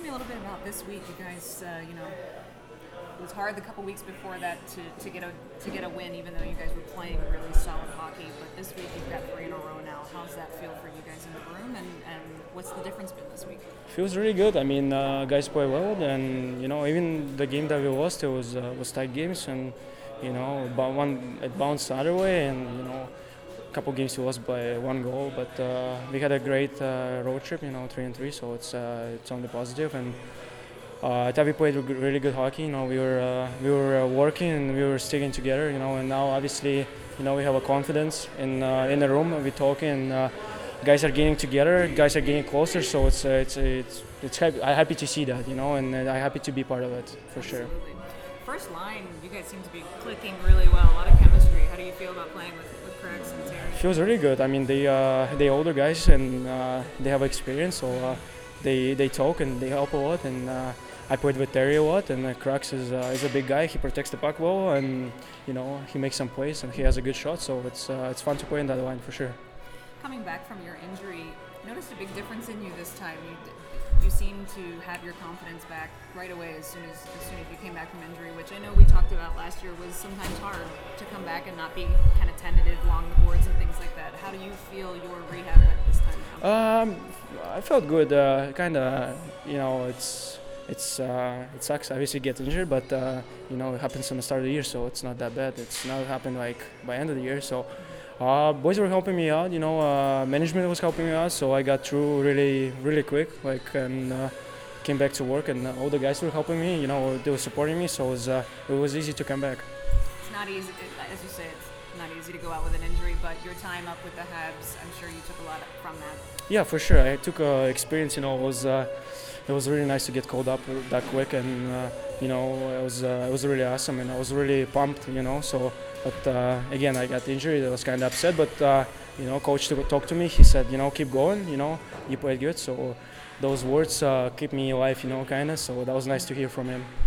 me a little bit about this week. You guys, it was hard the couple weeks before that to get a win, even though you guys were playing really solid hockey. But this week you've got three in a row now. How's that feel for you guys in the room, and what's the difference been this week? Feels really good. I mean, guys play well, and even the game that we lost, it was tight games, and but one it bounced the other way, and a couple games we lost by one goal, but we had a great road trip, 3-3, so it's on the positive, and I thought we played really good hockey. We were working and we were sticking together, and now obviously, we have a confidence in the room. We're talking. Guys are getting together, guys are getting closer, so it's happy. I'm happy to see that, and I'm happy to be part of it for sure. Absolutely. First line, you guys seem to be clicking really well. A lot of chemistry. How do you feel about playing with Craigs and Terry? Feels really good. I mean, they older guys and they have experience, so they talk and they help a lot. And I played with Terry a lot, and Craigs is a big guy. He protects the puck well, and he makes some plays and he has a good shot. So it's fun to play in that line for sure. Coming back from your injury, noticed a big difference in you this time. You seem to have your confidence back right away as soon as you came back from injury, which I know we talked about last year was sometimes hard to come back and not be kind of tentative along the boards and things like that. How do you feel your rehab went this time around? I felt good. It sucks. Obviously, get injured, but it happens on the start of the year, so it's not that bad. It's not happened like by end of the year, so. Boys were helping me out, management was helping me out, so I got through really, really quick, and came back to work, and all the guys were helping me, they were supporting me, so it was easy to come back. It's not easy, as you say, it's not easy to go out with an injury, but your time up with the Habs, I'm sure you took a lot from that. Yeah, for sure. I took experience, it was really nice to get called up that quick, and it was really awesome, and I was really pumped, so. But again, I got injured. I was kind of upset, but coach talked to me. He said, keep going. You played good. So those words keep me alive, kind of. So that was nice to hear from him.